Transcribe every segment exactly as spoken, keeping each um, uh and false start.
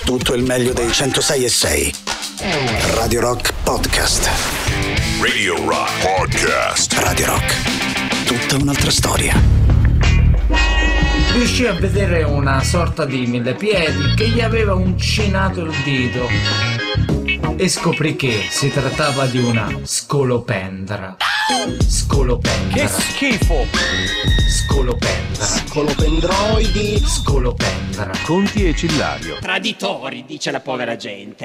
tutto il meglio dei centosei e sei. Radio Rock Podcast. Radio Rock Podcast. Radio Rock. Tutta un'altra storia. Riuscì a vedere una sorta di millepiedi che gli aveva uncinato il dito e scoprì che si trattava di una scolopendra. Scolopendra. Che schifo! Scolopendra. Scolopendroidi. Scolopendra. Conti e Cillario. Traditori, dice la povera gente.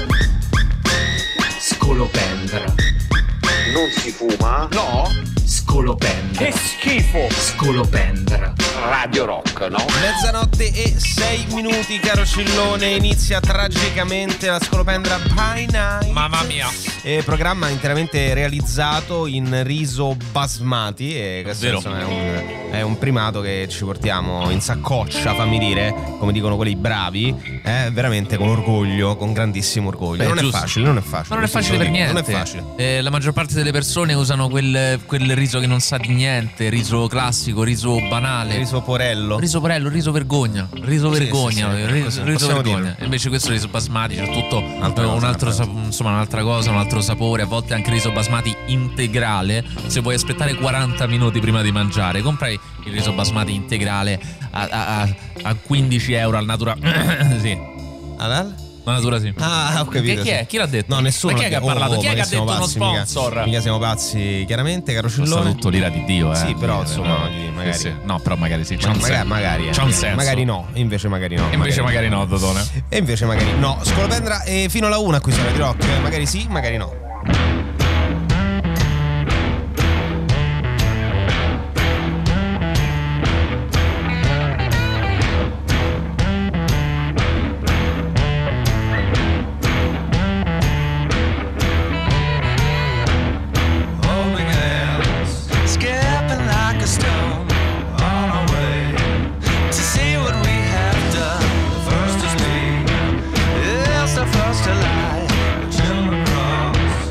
Scolopendra. Non si fuma? No? Scolopendra. Che schifo! Scolopendra. Radio Rock, no? Mezzanotte e sei minuti, caro Cillone, inizia tragicamente la Scolopendra by Night. Mamma mia. Eh, programma interamente realizzato in riso basmati. E questo Vero. insomma, è, un, è un primato che ci portiamo in saccoccia, fammi dire, come dicono quelli bravi, eh, veramente con orgoglio, con grandissimo orgoglio. Beh, non giusto. è facile, non è facile. Ma non è facile per niente. Non è facile. Eh, la maggior parte delle persone usano quel, quel riso che non sa di niente, riso classico, riso banale. Riso porello. Riso porello, riso vergogna, riso Sì, vergogna, sì, sì, riso, così, riso possiamo vergogna. dire. Invece questo riso basmati c'è tutto Un'altra un cosa, altro, un'altra sap- insomma un'altra cosa, un altro sapore. A volte anche il riso basmati integrale. Se vuoi aspettare quaranta minuti prima di mangiare, comprai il riso basmati integrale a, a, a, a quindici euro al Natura. Sì, Allora? la Natura sì. Ah, ho capito. Che, chi è? Chi l'ha detto? No, nessuno. Ma chi è che ha oh, parlato? oh, chi è ma che ha siamo detto uno pazzi, mica- sponsor? Mica siamo pazzi, chiaramente, caro Costa Cillone. tutto l'ira di Dio, eh. Sì, però, Eh, insomma, no. voglio dire, magari- Sì, sì. No, però magari sì. C'ha Ma- un magari, senso. magari, C'ha un eh, senso. magari no, e invece magari no. E invece magari no. no, Dodone. E invece magari no. Scolopendra e fino alla una qui su Radio Rock. Magari sì, magari no. Skipping like a stone on our way to see what we have done. The first to speak is the first to lie. The children cross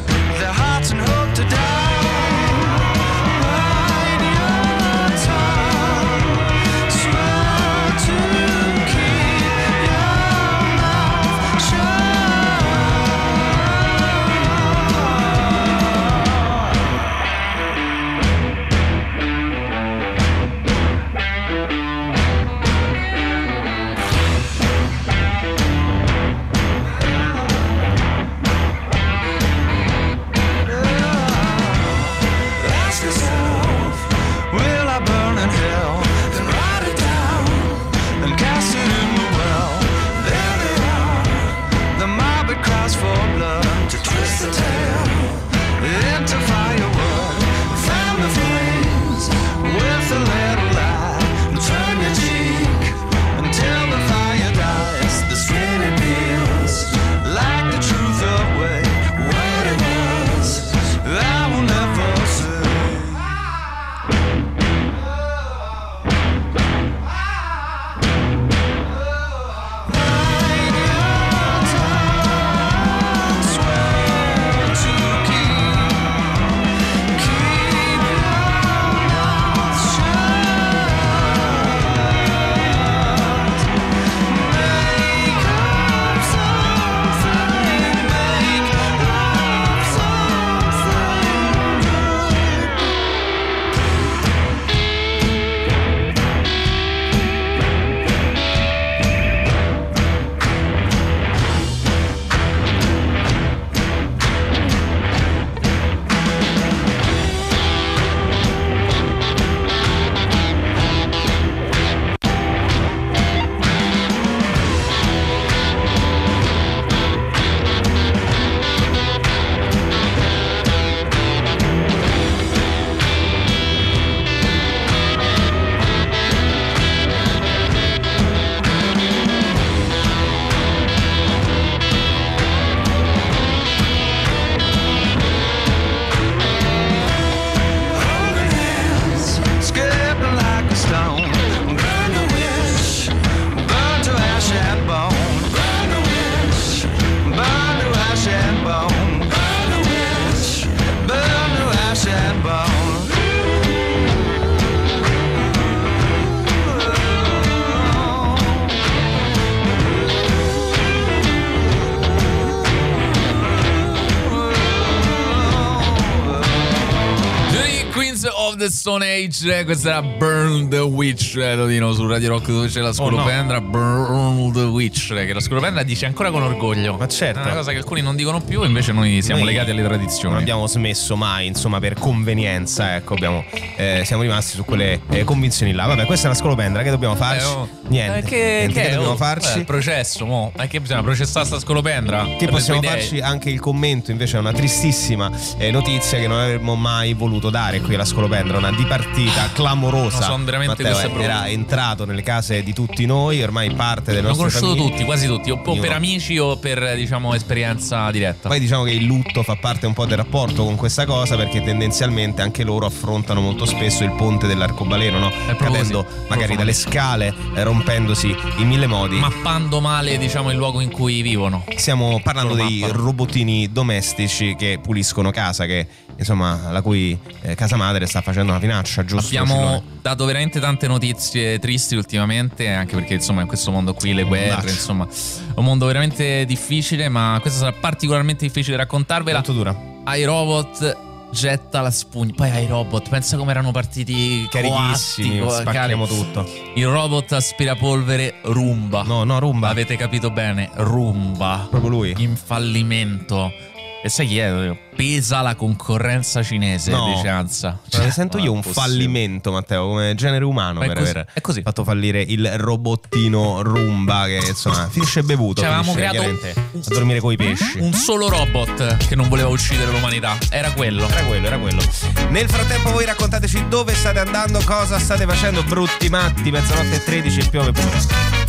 the Stone Age, questa era Burn the Witch, eh, Totino, su Radio Rock dove c'è la scolopendra. Oh, no. Burn the Witch, che la scolopendra dice ancora con orgoglio. Ma certo. È una cosa che alcuni non dicono più, invece noi siamo noi legati alle tradizioni. Non abbiamo smesso mai, insomma, per convenienza, ecco, abbiamo, eh, siamo rimasti su quelle eh, convinzioni là. Vabbè, questa è una scolopendra, che dobbiamo farci? Eh, oh. Niente. Eh, che, Niente, che, che dobbiamo oh, farci? Eh, processo, mo. Eh, che bisogna processare sta scolopendra? Che possiamo farci anche il commento, invece, è una tristissima eh, notizia che non avremmo mai voluto dare qui alla scolopendra, una dipartita clamorosa. No, sono veramente Matteo era entrato nelle case di tutti noi, ormai parte del nostro. L'ho conosciuto famiglie. tutti, quasi tutti, o Io. per amici o per, diciamo, esperienza diretta. Poi diciamo che il lutto fa parte un po' del rapporto con questa cosa, perché tendenzialmente anche loro affrontano molto spesso il ponte dell'arcobaleno, no? Cadendo così, magari dalle scale, eh, rompendosi in mille modi, mappando male, diciamo, il luogo in cui vivono. Stiamo parlando Lo dei mappano. robottini domestici che puliscono casa, che insomma la cui eh, casa madre sta facendo una finaccia, giusto? Abbiamo Ciclone? dato veramente tante notizie tristi ultimamente, anche perché insomma in questo mondo qui le guerre, Dacci. insomma, è un mondo veramente difficile, ma questa sarà particolarmente difficile raccontarvela. Quanto dura? iRobot getta la spugna. Poi iRobot, pensa come erano partiti Carichissimi, coatti, spacchiamo cari. tutto. Il robot aspirapolvere Roomba. No, no, Roomba. Avete capito bene, Roomba. Proprio lui. In fallimento. E sai chi è? Pesa la concorrenza cinese, No. dice Ansa. Cioè, ne sento io un possibile. fallimento, Matteo, come genere umano, Ma è per così, aver è così. fatto fallire il robottino Roomba, che insomma finisce bevuto, Cioè, avevamo finisce creato chiaramente a dormire coi pesci. un solo robot che non voleva uccidere l'umanità. Era quello. Era quello, era quello. Nel frattempo voi raccontateci dove state andando, cosa state facendo, brutti matti, mezzanotte e tredici e piove pure.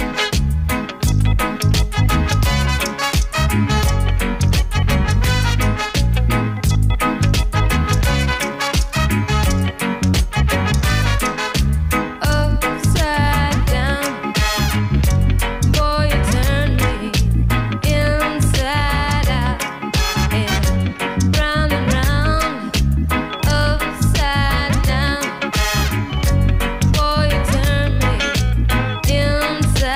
Upside down, boy, you turn me inside out and round and round. Upside down, boy, you turn me inside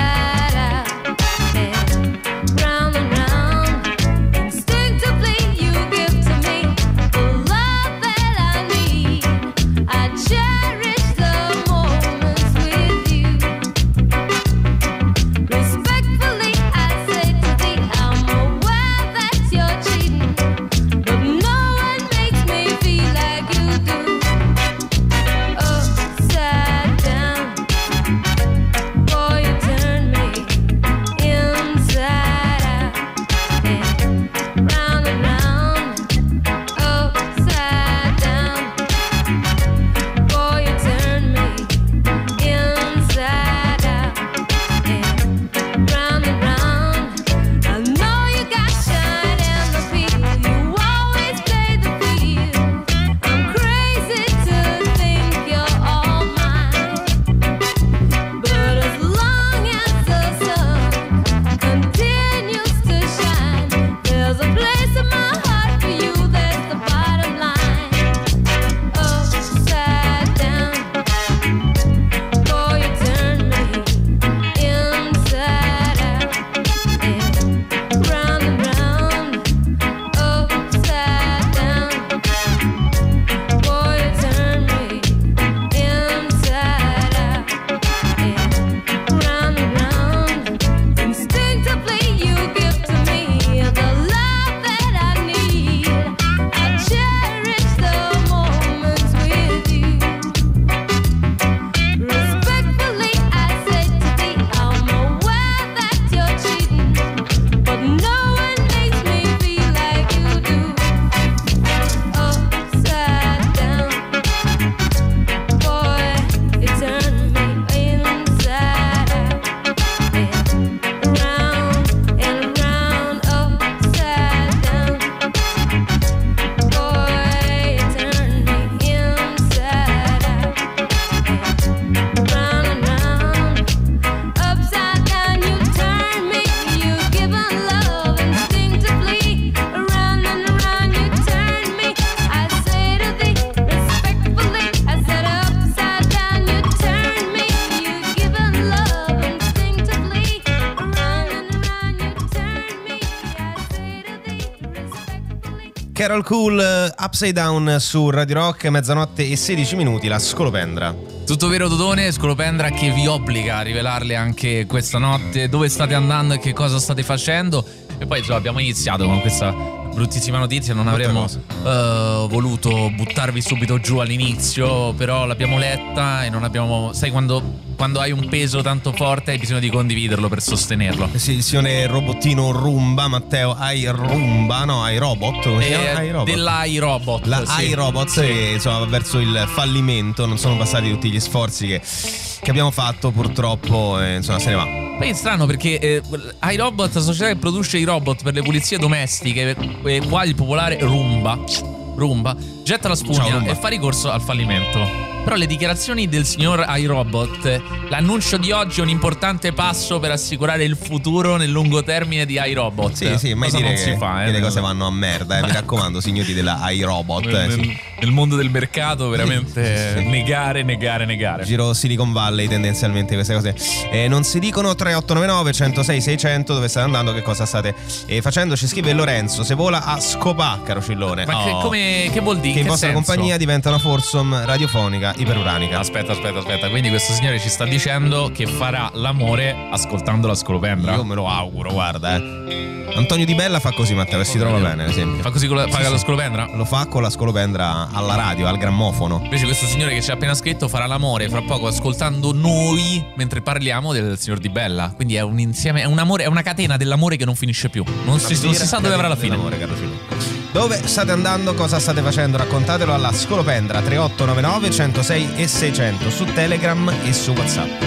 Carol Cool, Upside Down su Radio Rock, mezzanotte e sedici minuti, la scolopendra. Tutto vero, Dodone, scolopendra che vi obbliga a rivelarle anche questa notte dove state andando e che cosa state facendo. E poi insomma, abbiamo iniziato con questa bruttissima notizia, non avremmo uh, voluto buttarvi subito giù all'inizio, però l'abbiamo letta e non abbiamo... Sai quando, quando hai un peso tanto forte hai bisogno di condividerlo per sostenerlo. Sì, il signore robottino Rumba, Matteo, hai Rumba, no, hai robot, come si chiama? iRobot. Dell'iRobot. La sì. iRobot Sì. che insomma va verso il fallimento, non sono passati tutti gli sforzi che, che abbiamo fatto purtroppo e insomma se ne va. Poi è strano perché eh, iRobot, la società che produce i robot per le pulizie domestiche, e qua il popolare Rumba, Rumba getta la spugna Ciao, Rumba. e fa ricorso al fallimento. Però le dichiarazioni del signor iRobot, l'annuncio di oggi è un importante passo per assicurare il futuro nel lungo termine di iRobot. Sì, sì, mai Cosa dire non si che, fa, eh, che le nel- cose vanno a merda, eh, mi raccomando, signori della iRobot. nel, eh, sì. nel- nel mondo del mercato veramente Sì, sì, sì. negare, negare, negare. Giro Silicon Valley tendenzialmente queste cose eh, non si dicono. Tre otto nove nove uno zero sei sei zero zero, dove state andando, che cosa state eh, facendo? Ci scrive Lorenzo, se vola a Scopà, caro Cillone. Ma che, Oh. come, che vuol dire? Che in Che vostra senso? compagnia diventa una foursome radiofonica iperuranica. Aspetta, aspetta, aspetta. Quindi questo signore ci sta dicendo che farà l'amore ascoltando la scolopendra. Io me lo auguro, guarda eh. Antonio Di Bella fa così, Matteo, e si trova bene, ad esempio. Fa così con la, paga Sì, la sì. scolopendra? Lo fa con la scolopendra alla radio, al grammofono. Invece questo signore che ci ha appena scritto farà l'amore fra poco ascoltando noi mentre parliamo del signor Di Bella. Quindi è un insieme, è un amore, è una catena dell'amore che non finisce più. Non, si, non si sa dove avrà la fine. Dell'amore, caro Cillone. Dove state andando? Cosa state facendo? Raccontatelo alla scolopendra tre otto nove nove uno zero sei e seicento su Telegram e su WhatsApp.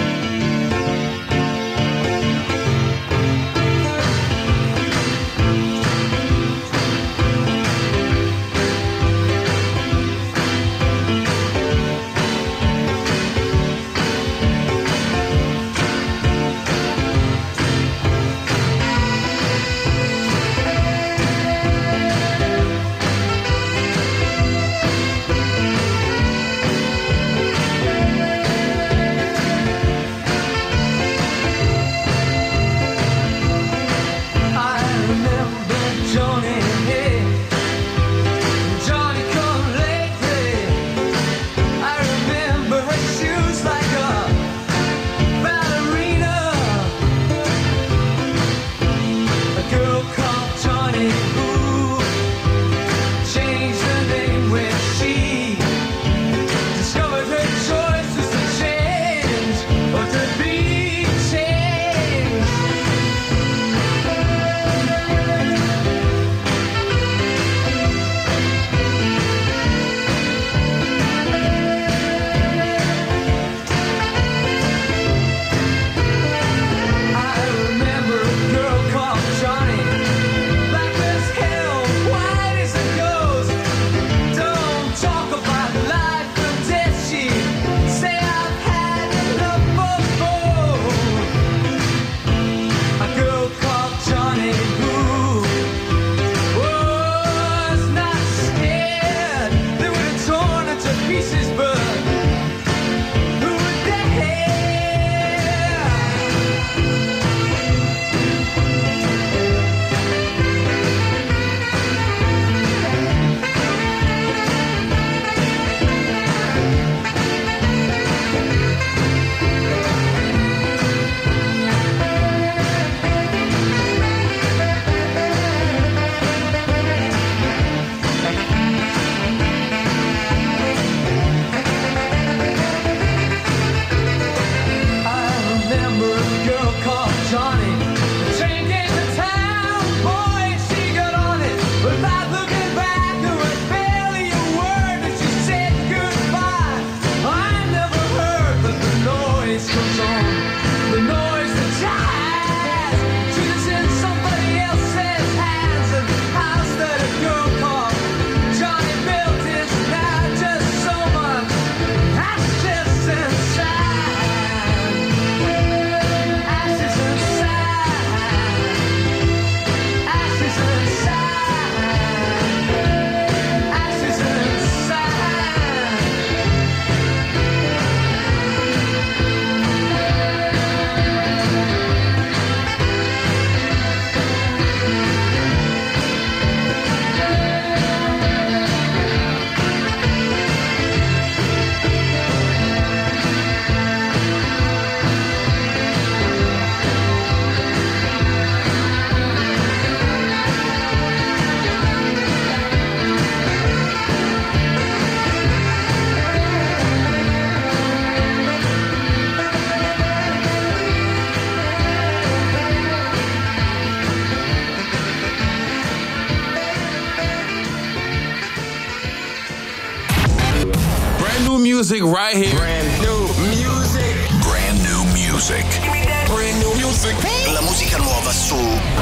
music right here. Brand new music. Brand new music. Brand new music. La musica nuova su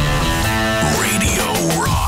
Radio Rock.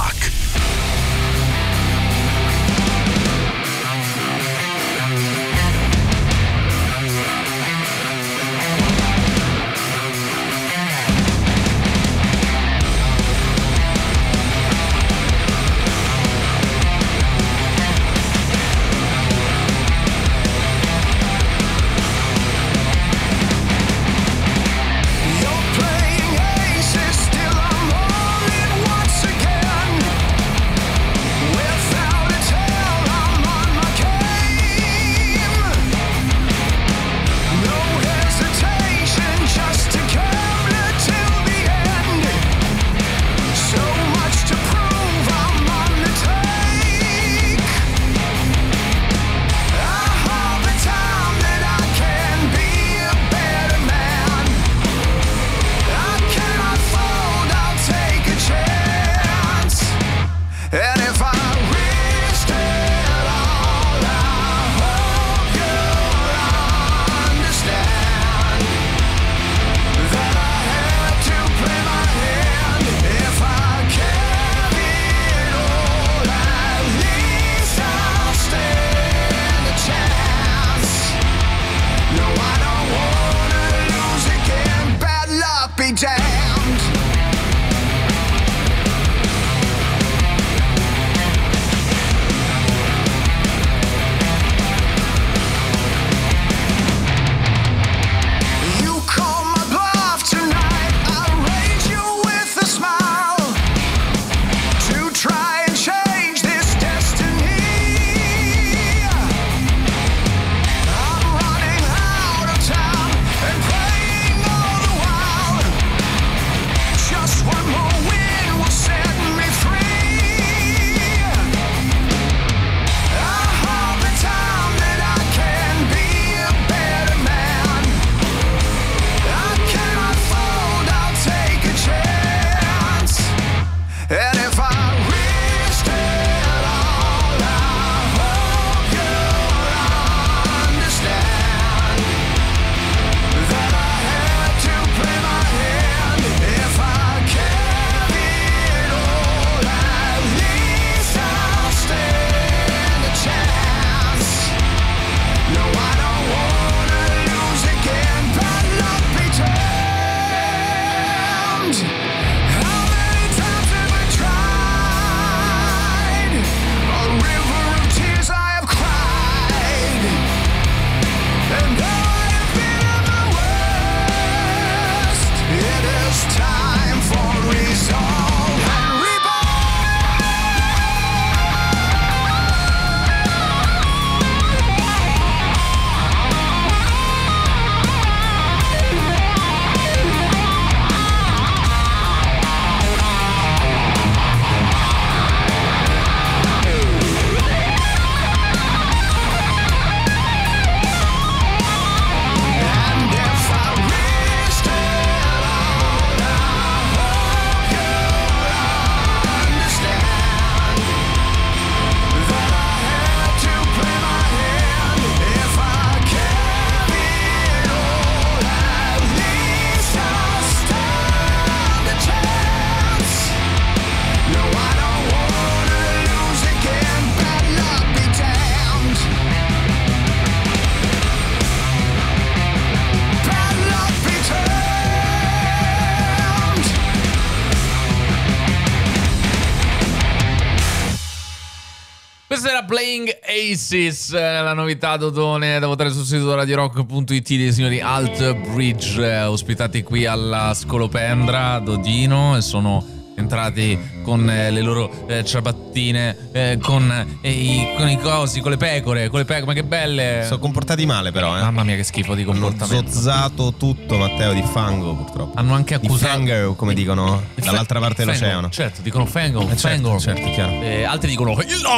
Questa era Playing Aces, la novità Dodone da votare sul sito radiorock punto it dei signori Alt Bridge, eh, ospitati qui alla Scolopendra Dodino, e sono entrati con eh, le loro eh, ciabattine, eh, con, eh, i, con i cosi, con le pecore, con le pecore, ma che belle! Sono comportati male però, eh. Mamma mia che schifo di comportamento. Hanno zozzato tutto, Matteo, di fango purtroppo. Hanno anche accusato di fango, come dicono il dall'altra parte fango, dell'oceano. Certo, dicono fango, eh, fango. Certo, certo, chiaro. Eh, altri dicono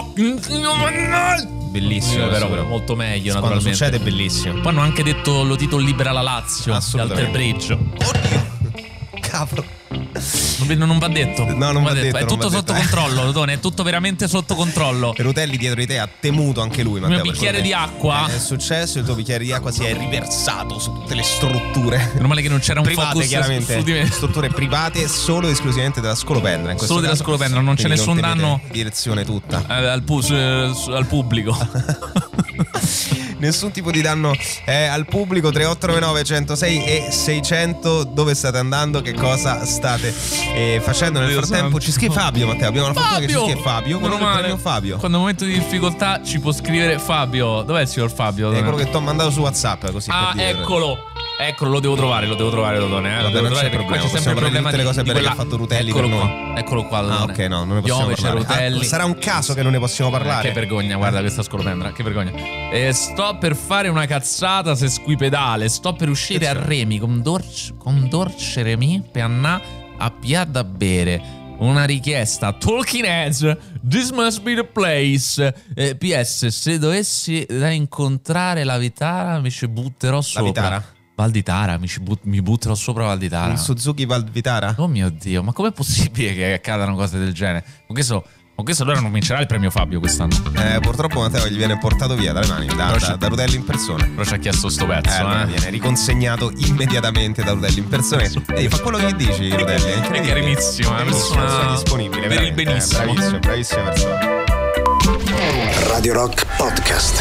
bellissimo, eh, però però molto meglio, quando naturalmente. succede è bellissimo. poi hanno anche detto lo titolo libera la Lazio di Alter Bridge. Oddio, cavolo. Non, non va detto. No, non va detto, È non tutto va sotto detto. controllo, Dotone, è tutto veramente sotto controllo. Rutelli dietro di te ha temuto anche lui, Il Matteo. mio bicchiere perché di acqua. È successo, il tuo bicchiere di acqua si è riversato su tutte le strutture. Meno male che non c'era un private, focus chiaramente. su di me. Strutture private solo e esclusivamente della Scolopendra. In questo Solo della caso. Scolopendra, non c'è Quindi nessun tenete danno direzione tutta. eh, al, pu- su- su- al pubblico. Nessun tipo di danno eh, al pubblico. Tre otto nove nove uno zero sei e seicento. Dove state andando? Che cosa state eh, facendo nel Dio frattempo? santo. Ci scrive Fabio, Matteo. Abbiamo la fortuna che ci Fabio! scrive Fabio. Quello Meno del male. premio Fabio. Quando è un momento di difficoltà ci può scrivere Fabio. Dov'è il signor Fabio? È quello che ti ho mandato su WhatsApp, così Ah, per dire. eccolo. Eccolo, lo devo trovare, lo devo trovare, Dodone. Eh. Lo Vabbè, devo non trovare c'è perché qua problema, c'è sempre il possiamo problema parlare di tutte le cose di belle quella... che ha fatto Rutelli Eccolo per qua, noi. eccolo qua, Ah, Dodone. ok, no, non ne possiamo Piove, c'è parlare. Rutelli. Ah, sarà un caso che non ne possiamo parlare. Che vergogna, guarda questa scolopendra, che vergogna. E sto per fare una cazzata se squipedale. Sto per uscire a Remi con Dorce, con Dorce Remi per andare a Pia da bere. Una richiesta Talking Heads, this must be the place. eh, P S, se dovessi da incontrare la Vitara mi ci butterò sopra. Vitara? Val di Tara, mi, ci but- mi butterò sopra Val di Tara. Un Suzuki Valvitara? Oh mio Dio, ma com'è possibile che accadano cose del genere? Con questo, con questo allora non vincerà il premio Fabio quest'anno. Eh, purtroppo Matteo gli viene portato via dalle mani, da, Però da, c'è- da Rutelli in persona. Però ci ha chiesto sto pezzo, Eh, eh. allora viene riconsegnato immediatamente da Rutelli in persona. E fa quello che gli dici, Rutelli. È È incredibile. carinissimo, è una Benissimo, persona sei disponibile. per il veramente. benissimo. Eh, bravissimo, bravissima persona. Radio Rock Podcast.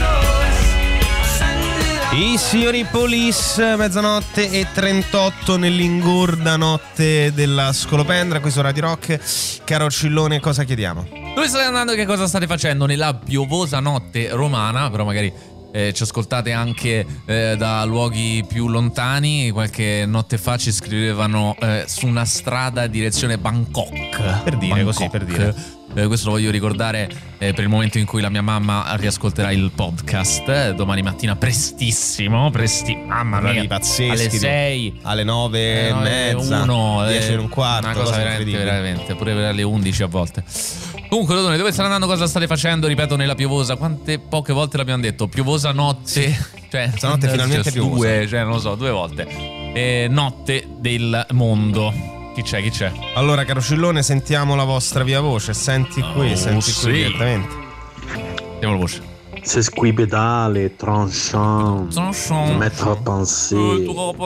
I signori Police, mezzanotte e trentotto nell'ingorda notte della Scolopendra, qui su Radio Rock. Caro Cillone, cosa chiediamo? Dove state andando e che cosa state facendo nella piovosa notte romana? Però magari eh, ci ascoltate anche eh, da luoghi più lontani. Qualche notte fa ci scrivevano eh, su una strada direzione Bangkok. Per dire, così, per dire. Eh, questo lo voglio ricordare eh, per il momento in cui la mia mamma riascolterà il podcast eh, domani mattina prestissimo, presti mamma mia, Orari pazzeschi, alle sei, alle nove e mezza, uno, dieci eh, e un quarto, una cosa cose veramente, incredibili. veramente, pure per alle undici a volte. Comunque, Dodone, dove state andando? Cosa state facendo? Ripeto, nella piovosa. Quante poche volte l'abbiamo detto? Piovosa notte. Cioè, Stanotte finalmente cioè, piovosa. Due, cioè, non lo so, due volte. Eh, notte del mondo. Chi c'è? Chi c'è? Allora, caro Cillone, sentiamo la vostra via voce. Senti qui, Oh, senti sì. qui direttamente. Andiamo la voce. Se squipedale, tranchant, Tranchant. mettre à penser.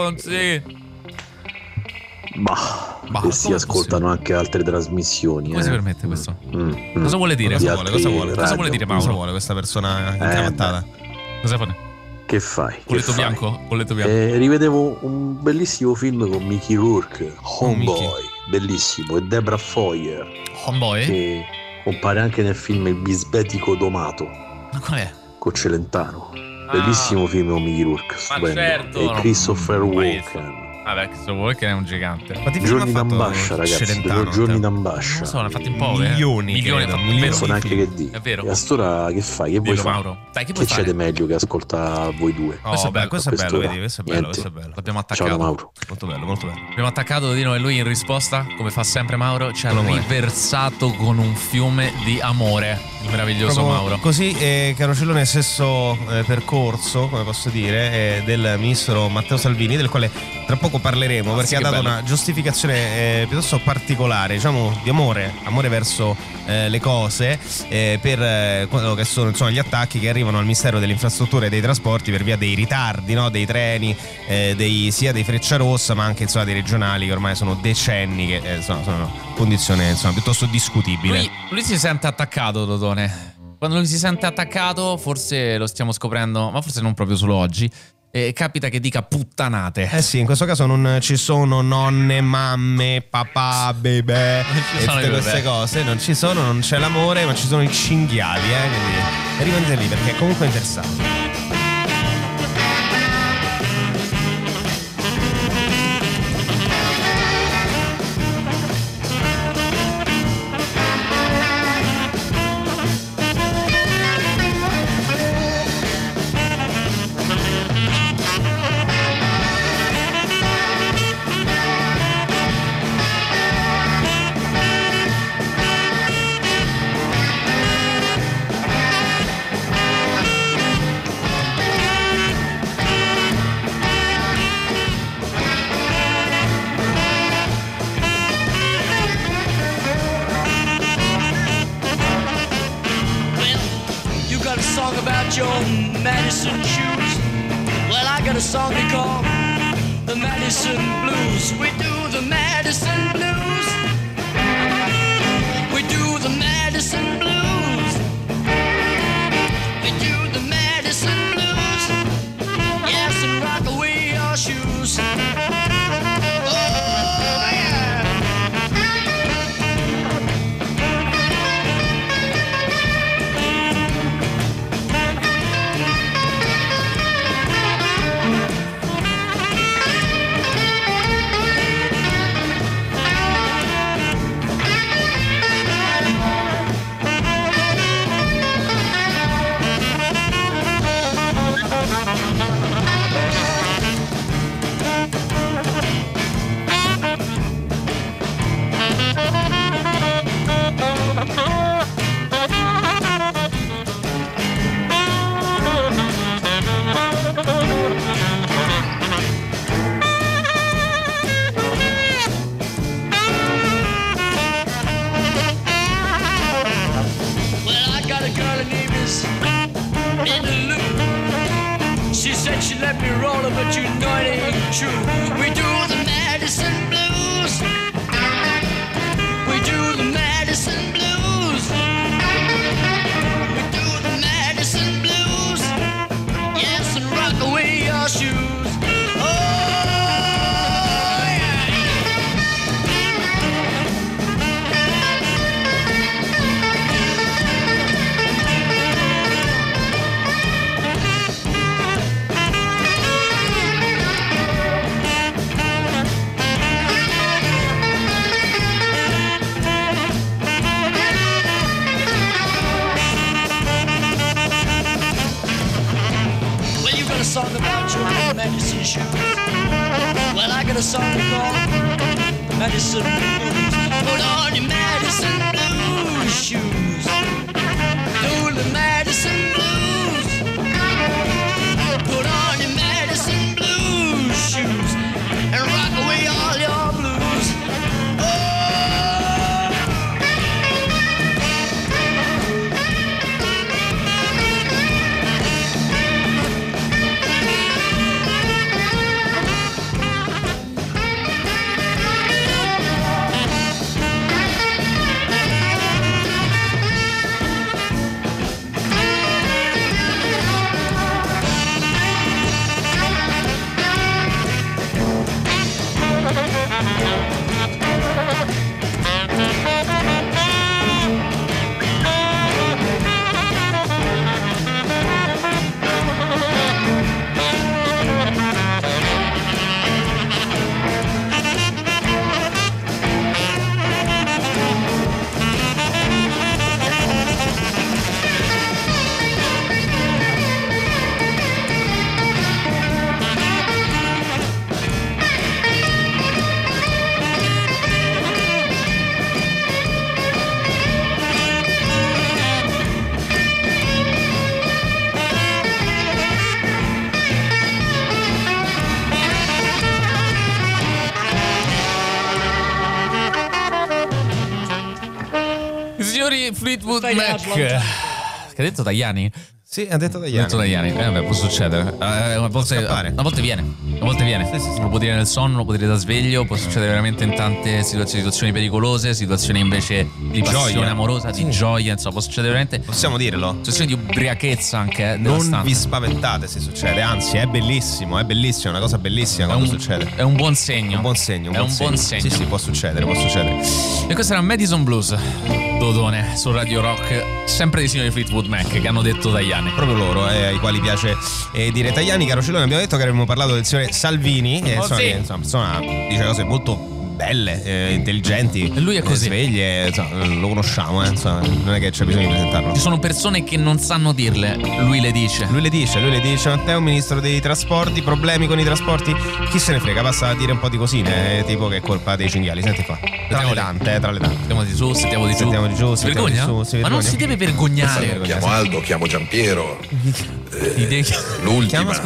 Bah, Bah, e si come ascoltano anche altre trasmissioni. Come eh. si permette questo? Mm, mm. Cosa vuole dire? Di Cosa vuole? Cosa altre vuole? Cosa radio. vuole dire Cosa Mauro? vuole questa persona Eh, incavattata? Cosa fa? Che fai? Che Colletto fai? bianco? Colletto bianco. Eh, rivedevo un bellissimo film con Mickey Rourke, Homeboy, Mickey. bellissimo, e Deborah Foyer, Homeboy? che compare anche nel film Il bisbetico domato Ma qual è? con Celentano. Bellissimo film con Mickey Rourke, stupendo. certo, E no. Christopher Mai Walken. Vabbè, questo Walker è un gigante. Quanti film Giorni ha fatto d'ambascia, ragazzi, Celentano, due giorni Matteo? d'ambascia. Non so, ne ha fatti un po'. eh. Milioni, Milioni, credo, è milioni. vero. Non so neanche che dire. È vero. E a st'ora che fai? Che vuoi Dillo, fare? Mauro. Dai, che puoi Che fare? c'è di meglio che ascolta voi due? Oh, Questo è beh, bello, questo è bello, quest'ora. vedi, questo è bello, Niente. questo è bello. L'abbiamo attaccato. Ciao Mauro. Molto bello, molto bello. Abbiamo attaccato Dodino e lui in risposta, come fa sempre Mauro, ci ha Con amore. riversato con un fiume di amore. Il meraviglioso Proprio Mauro. Così, eh, caro Cillone, stesso eh, percorso, come posso dire, eh, del ministro Matteo Salvini, del quale tra poco parleremo, perché sì, ha che dato bello. una giustificazione eh, piuttosto particolare, diciamo di amore, amore verso eh, le cose, eh, per eh, quello che sono insomma gli attacchi che arrivano al Ministero delle Infrastrutture e dei Trasporti per via dei ritardi, no? Dei treni, eh, dei, sia dei Frecciarossa ma anche insomma dei regionali, che ormai sono decenni che eh, sono, sono in condizione insomma piuttosto discutibile. Lui, lui si sente attaccato, Dodone. Quando lui si sente attaccato, forse lo stiamo scoprendo, ma forse non proprio solo oggi. E capita che dica puttanate. Eh sì, in questo caso non ci sono nonne, mamme, papà, bebè e ci sono tutte i queste bebè. cose. Non ci sono, non c'è l'amore, ma ci sono i cinghiali, eh. Quindi rimanete lì perché è comunque interessante. about your Madison shoes. Well, I got a song they call the Madison Blues. We do the Madison Blues. We do the Madison Blues. We do the Madison Blues. Yes, and rock away your shoes. Oh, yeah. She let me roll her, but you know it ain't true. We do the Madison Blues. We do the Madison Blues. We do the Madison Blues. Yes, and rock away your shoes. Song about your Madison shoes. Well, I got a song called Madison Blues. Put on your Madison Blues shoes. Do the Madison Blues. Put on your Madison Blues shoes and rock away all your blues. Fleetwood Mac. Che ha detto Tajani? Sì, ha detto Tajani. Ha detto Tajani. Eh, vabbè, può succedere. Eh, a, volte, a, a volte viene. A volte viene. Sì, sì, sì. Lo può dire nel sonno, lo può dire da sveglio. Può succedere veramente in tante situazioni, situazioni pericolose, situazioni invece di passione gioia. amorosa, sì. di gioia. Insomma, può succedere veramente. Possiamo dirlo. Situazioni di ubriachezza anche. Eh, non vi spaventate se succede. Anzi, è bellissimo. È bellissimo. È una cosa bellissima quando un, succede. È un buon segno. Un buon segno. Un è buon un segno. buon segno. Sì, sì, può succedere. Può succedere. E questo era Madison Blues. Dodone su Radio Rock, sempre dei signori Fleetwood Mac che hanno detto Tajani. Proprio loro, eh, ai quali piace eh, dire Tajani. Caro Cellone, abbiamo detto che avremmo parlato del signore Salvini, eh, oh, insomma, sì. che, insomma, persona dice cose molto belle, eh, intelligenti. E lui è così. Eh, sveglie, insomma, lo conosciamo, eh, insomma, non è che c'è bisogno di presentarlo. Ci sono persone che non sanno dirle, lui le dice. Lui le dice, lui le dice, ma te è un ministro dei trasporti, problemi con i trasporti? Chi se ne frega, basta a dire un po' di cosine, eh, tipo che è colpa dei cinghiali. Senti qua, tra le tante, eh, tra le tante. Sentiamo di su, sentiamo di giù. Sentiamo di giù, si vergogna? Di su, si ma non si deve vergognare. Chiamo Aldo, chiamo Giampiero. Eh, L'ultima. Chiama, scusa?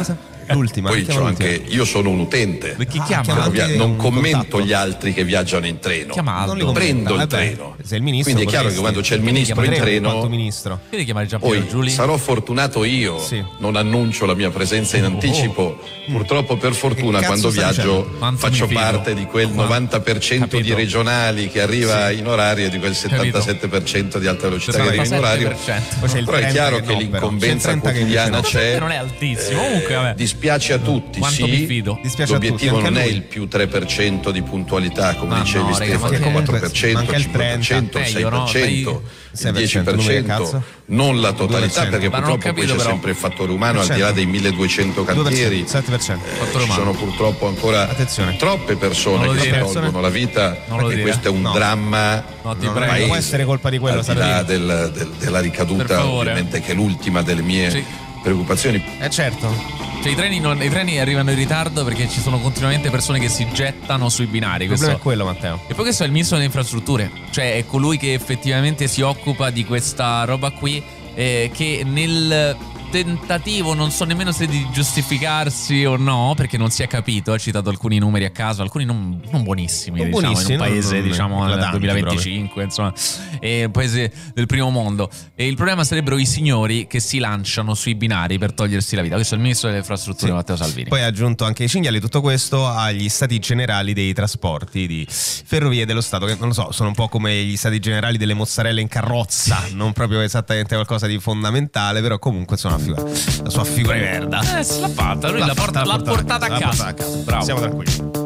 L'ultima. Poi mettiamo c'ho l'ultima. anche, io sono un utente. Chi Ah, chiama? chiama Non via- anche non un commento contatto. gli altri che viaggiano in treno. Chiama Aldo. Non li commenta. Prendo il Vabbè, treno. sei il ministro, Quindi è chiaro che potresti. quando c'è il Quindi ministro in chiameremo in quanto treno, ministro. Quindi chiamare Giampiero poi Giuli? sarò fortunato io, Sì. non annuncio la mia presenza in anticipo. Purtroppo, per fortuna, Che cazzo quando stai viaggio dicendo? Quanto faccio mi fido. parte di quel Quanto? novanta per cento di Capito. regionali che arriva in orario e di quel settantasette per cento di alta velocità che arriva in orario. Poi c'è il Però è trenta chiaro che che no, l'incombenza però. C'è il trenta che invece quotidiana no. c'è. Non è altissimo. Comunque, vabbè. Dispiace a tutti, Quanto sì. mi fido. Dispiace a tutti, L'obiettivo anche a non è lui. il più tre per cento di puntualità, come Ma dicevi no, raga, Stefano, ma il che quattro per cento, manca il il cinque per cento, il sei trenta. per cento, Meglio, il dieci per numeri a cento, cazzo. non la totalità, due per cento. perché Ma non ho purtroppo poi capito, c'è però. sempre il fattore umano, al di là dei milleduecento cantieri. sette per cento. Eh, Fattore ci umano. sono purtroppo ancora Attenzione. troppe persone Non lo che si dire. tolgono la vita, Non lo perché dire. questo è un No. dramma No, ti Non prego. paese, può essere colpa di quello, al di là Salvini. del- del- della Per ricaduta, favore. ovviamente, che è l'ultima delle mie Sì. preoccupazioni. Eh certo. Cioè, i treni, non- i treni arrivano in ritardo perché ci sono continuamente persone che si gettano sui binari. Il Questo. problema è quello, Matteo. E poi questo è il ministro delle infrastrutture, cioè è colui che effettivamente si occupa di questa roba qui, eh, che nel tentativo, non so nemmeno se di giustificarsi o no, perché non si è capito, ha citato alcuni numeri a caso, alcuni non, non buonissimi, Non diciamo, buonissimi, in un paese non- non diciamo nel eclatanti duemilaventicinque, insomma, è un paese del primo mondo. E il problema sarebbero i signori che si lanciano sui binari per togliersi la vita. Questo è il ministro delle infrastrutture, Sì. Matteo Salvini. Poi ha aggiunto anche i cinghiali, tutto questo agli stati generali dei trasporti di Ferrovie dello Stato, che non lo so, sono un po' come gli stati generali delle mozzarelle in carrozza, non proprio esattamente qualcosa di fondamentale, però comunque insomma una figura, la sua figura di merda. Eh, se l'ha fatta, lui l'ha, porta- l'ha portata a l'ha casa. portata a casa. Bravo. Siamo tranquilli.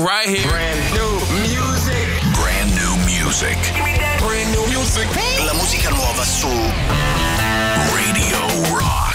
right here. Brand new music. Brand new music. Brand new music. La musica nuova su Radio Rock.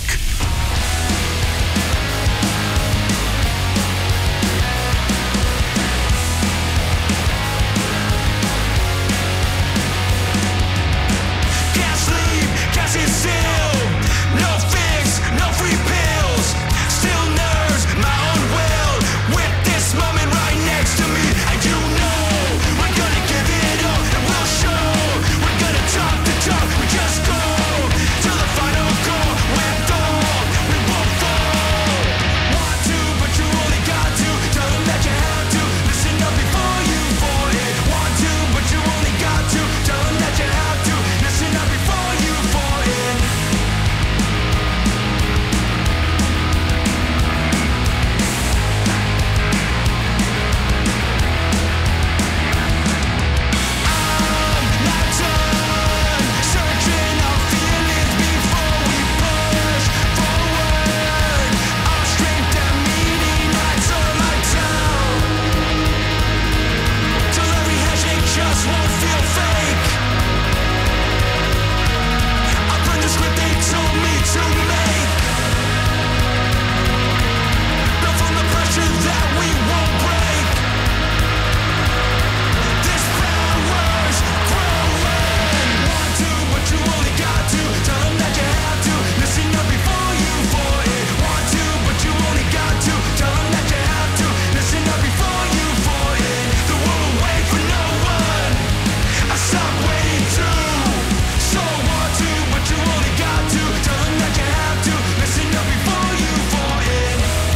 Can't sleep, can't sit still. No fix, no free pills. Still nerves, my own will. With this moment right next to me, and you know we're gonna give it all, and we'll show. We're gonna talk the talk, we just go to the final goal. With all, we won't fall. Want to, but you only got to. Tell them that you have to. Listen up before you fall in. Want to, but you only got to. Tell them that you have to. Listen up before you fall in. I'm not done searching our feelings before we push forward. Our strength and meaning lights on my town. Till every handshake just won't feel fake. I burned the script they told me to make. Built from the pressure that we won't break. This power's growing. Want to, but you only got to. Tell them that you have to. Listen up before you fall in. Want to, but you only got to. Tell them that you have to. Listen up before you fall in. The world will wait for no one. I stop waiting too. So want to, but you only got to. Tell them that you have to. Listen up before you fall in.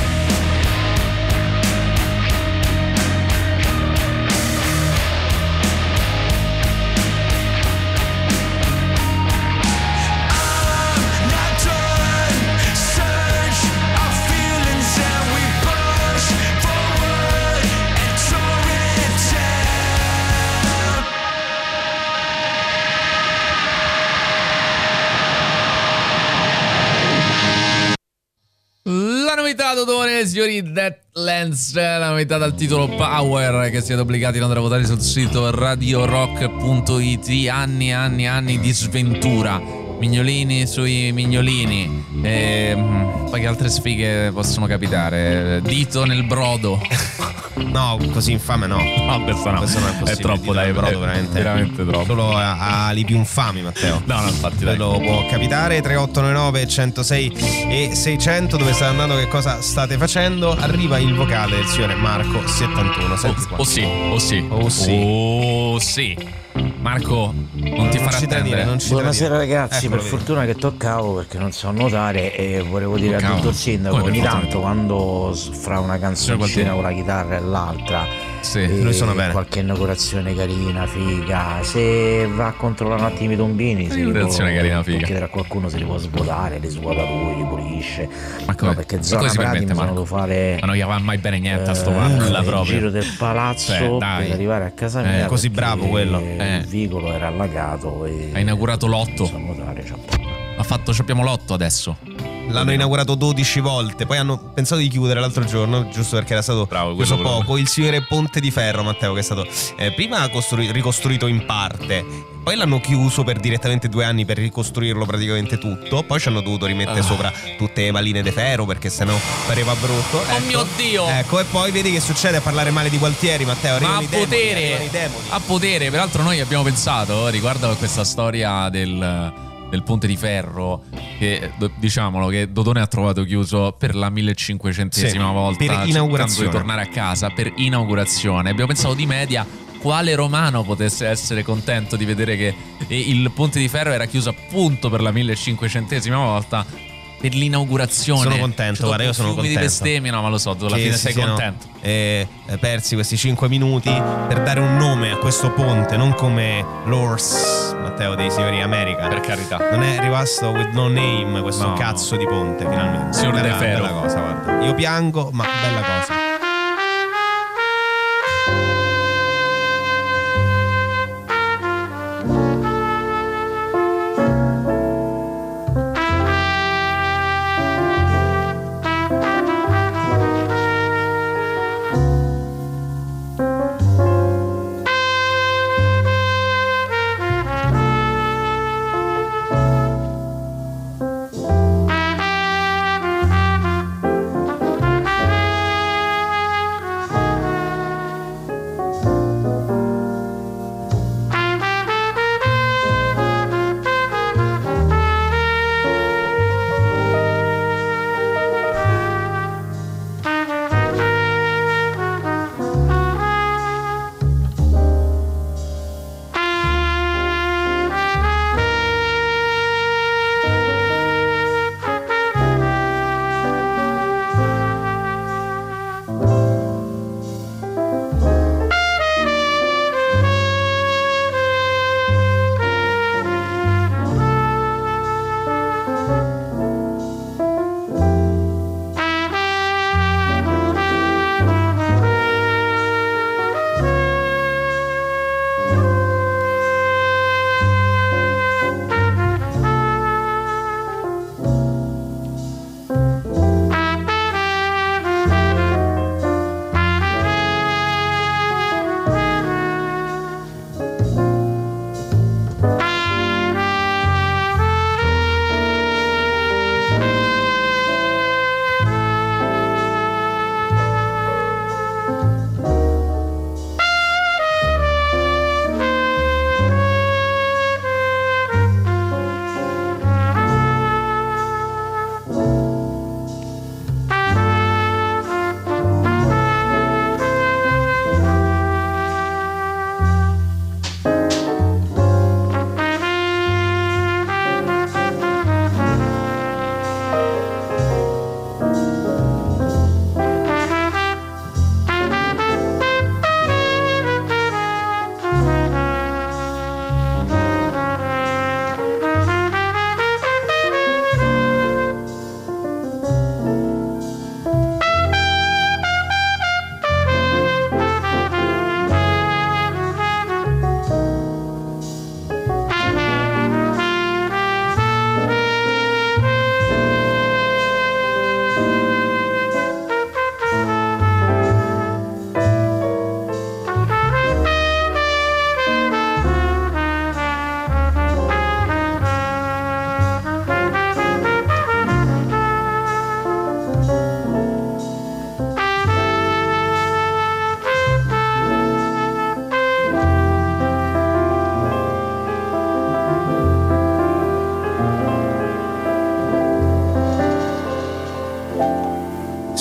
I'm not done. Search our feelings and we push forward and tore it down. La novità d'odore, signori, Deadlands, la novità dal titolo Power, che siete obbligati ad andare a votare sul sito radio rock punto it. Anni e anni e anni di sventura. Mignolini sui mignolini. E poi che altre sfighe possono capitare? Dito nel brodo. No, così infame no. No, questo no. Questo non è possibile. È troppo, Dito dai, nel brodo, è veramente. veramente troppo. Solo a, a ali più infami, Matteo. No, no, infatti, dai. Quello può capitare. Tre otto nove nove centosei e seicento. Dove state andando, che cosa state facendo? Arriva il vocale del signore Marco settantuno. Senti qua. Oh sì, oh sì, Oh sì. oh sì. Marco, non ti Non farà ci tradire, attendere. non ci Buonasera tradire. ragazzi, Eccolo, per vedi. fortuna che toccavo perché non so nuotare e volevo dire Toccavo? a dottor Sindaco, Come per ogni fortuna? tanto quando s- fra una canzoncina Gualtieri. con la chitarra e l'altra Sì, e lui suona bene. qualche inaugurazione carina, figa, se va a controllare un attimo i tombini se li può, Inaugurazione carina, può figa. chiedere a qualcuno se li può svuotare, li svuota lui, li pulisce. Ma come? No, perché Ma zona come si Prati permette, mi sono Marco? dovuto fare Ma non gli va mai bene niente a sto eh, nulla il proprio. giro del palazzo Cioè, dai. per arrivare a casa Eh, mia così perché bravo quello. Eh. il vicolo era allagato e Ha inaugurato l'otto. non so nuotare, cioè, Ha fatto, ci abbiamo l'otto adesso. L'hanno inaugurato dodici volte. Poi hanno pensato di chiudere l'altro giorno, giusto perché era stato Bravo, chiuso quello- poco. Il signore Ponte di Ferro, Matteo, che è stato eh, prima costru- ricostruito in parte. Poi l'hanno chiuso per direttamente due anni per ricostruirlo praticamente tutto. Poi ci hanno dovuto rimettere Ah. sopra tutte le maline de ferro perché sennò pareva brutto. Oh mio Dio! Ecco, e poi vedi che succede a parlare male di Gualtieri, Matteo. Ma Arrivano a i demoni, potere, arrivano i demoni. a potere. Peraltro noi abbiamo pensato riguardo a questa storia del, del ponte di ferro, che do- diciamolo che Dodone ha trovato chiuso per la millecinquecentesima Sì, volta, per cercando inaugurazione. di tornare a casa per inaugurazione. Abbiamo pensato di media quale romano potesse essere contento di vedere che eh, il ponte di ferro era chiuso appunto per la millecinquecentesima volta per l'inaugurazione. Sono contento, Cioè, guarda, io dopo sono fiumi di contento. bestemmie, no, ma lo so, tu alla Che fine si sei siano, contento. eh, eh, persi questi cinque minuti per dare un nome a questo ponte, non come l'Horse, Matteo, dei signori America. Per carità. Non è rimasto with no name questo No. cazzo di ponte, finalmente. Signor bella, De Ferro. bella cosa, guarda. Io piango, ma bella cosa.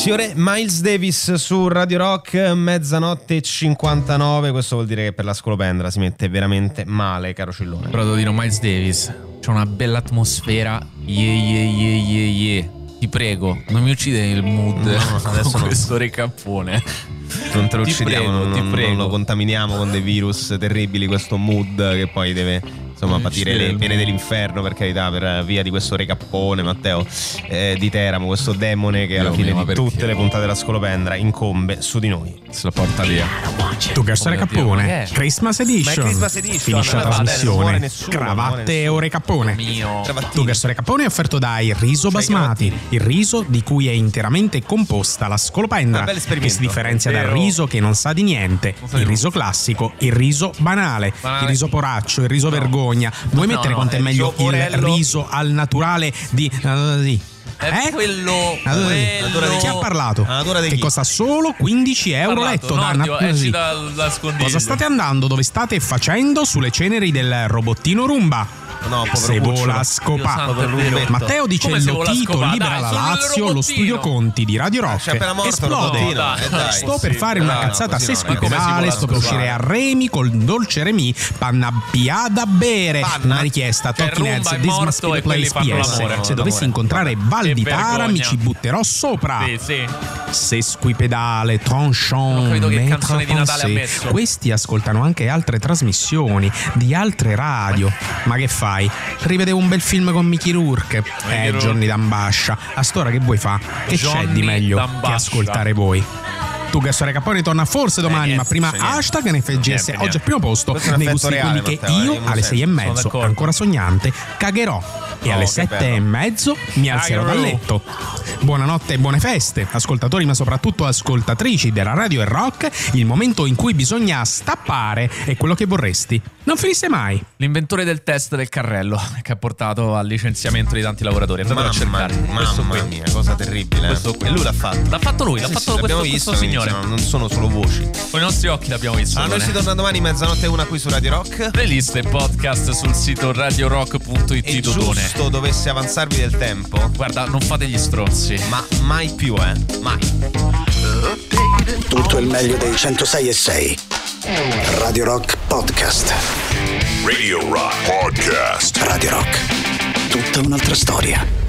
Signore, Miles Davis su Radio Rock, mezzanotte e cinquantanove. Questo vuol dire che per la scolopendra si mette veramente male, caro Cillone. Però devo dire, Miles Davis, c'è una bella atmosfera. Yeah, yeah, yeah, yeah, yeah. Ti prego, non mi uccide il mood no, adesso con no. questo recappone. Non te lo Ti uccidiamo, prego, non, ti non- prego. non lo contaminiamo con dei virus terribili, questo mood che poi deve insomma Non patire uccidere le il pene mood. dell'inferno, per carità, per via di questo recappone, Matteo, eh, di Teramo, questo demone che alla Dio fine mio, ma di perché? tutte le puntate della scolopendra incombe su di noi. Se la porta via. Tu che Oh mio Dio, ma che è? Cappone, Christmas Edition. Ma è Christmas Edition, Finisce la come fate? Non muore trasmissione. nessuno, non muore Cravatte nessuno. o Recappone. Mio. Tu che Cappone è offerto dai Riso Basmati, il riso di cui è interamente composta la scolopendra, Un bel che esperimento. si differenzia dal Vero. riso che non sa di niente, sa di il nulla. riso classico, il riso banale, Banale. il riso poraccio, il riso vergogna. Vuoi No, mettere no, con te il meglio riso il porello. riso al naturale di eh, di- È eh? quello, Allora, chi ha parlato? La natura dei Che chi? costa solo quindici euro Parlato, letto da Nordio, una- esci sì. dal, dal scondiglio. Cosa state andando? Dove state facendo? Sulle ceneri del robottino Rumba. No, povero Se cucciolo. vola Dio scopa. santo, è vero. Matteo dice Come se vola Lotito scopa? libera Dai, la sul Lazio, lo robottino. studio Conti di Radio Rock. C'è appena morto il Esplode. robottino, eh, dai. Sto per fare No, una no, cazzata così no, sesquipedale, ma come si vola sto per scopare? uscire a Remi col dolce Remi, pannabbia da bere. Panna? Una richiesta, Cioè, Talking Rumba Heads, è This morto Must Be the e quelli Place fanno P S. l'amore. Se dovessi L'amore. incontrare Val Che di Tara vergogna. mi ci butterò sopra. Sì, sì. Sesquipedale, tranchant, Non credo che maître canzone di Natale ha français. messo. Questi ascoltano anche altre trasmissioni di altre radio. Ma che fai? Rivedevo un bel film con Mickey Rourke. Eh, Rourke. Johnny D'Ambascia. A st'ora che vuoi fa? Che c'è Johnny di meglio D'Ambascia. che ascoltare voi? Tu che Storia Capone torna forse domani, niente, ma prima c'è niente. hashtag N F G S. Niente, Oggi niente. al primo posto Questo è un nei effetto gusti di quelli reale, che Matteo, io io alle lo sei e sento, sono mezzo, d'accordo. ancora sognante, cagherò. E Oh, alle che sette bello. e mezzo mi alzerò dal Cagherò. letto. Buonanotte e buone feste, ascoltatori ma soprattutto ascoltatrici della radio e rock. Il momento in cui bisogna stappare è quello che vorresti. Non finisse mai. L'inventore del test del carrello che ha portato al licenziamento di tanti lavoratori. Andatelo a Mamma, cercare. Questo mamma qui. mia, cosa terribile. Questo eh. qui. E lui l'ha fatto. L'ha fatto lui, l'ha Sì, fatto sì, questo, l'abbiamo questo visto, signore. quindi, insomma, non sono solo voci. Con i nostri occhi l'abbiamo visto. Allora, noi si torna domani mezzanotte e una qui su Radio Rock. Playlist e podcast sul sito radio rock punto it. E Totone. giusto dovesse avanzarvi del tempo, Guarda, non fate gli stronzi. ma mai più, eh? Mai. Tutto il meglio dei centosei e sei. Radio Rock Podcast. Radio Rock Podcast. Radio Rock. Tutta un'altra storia.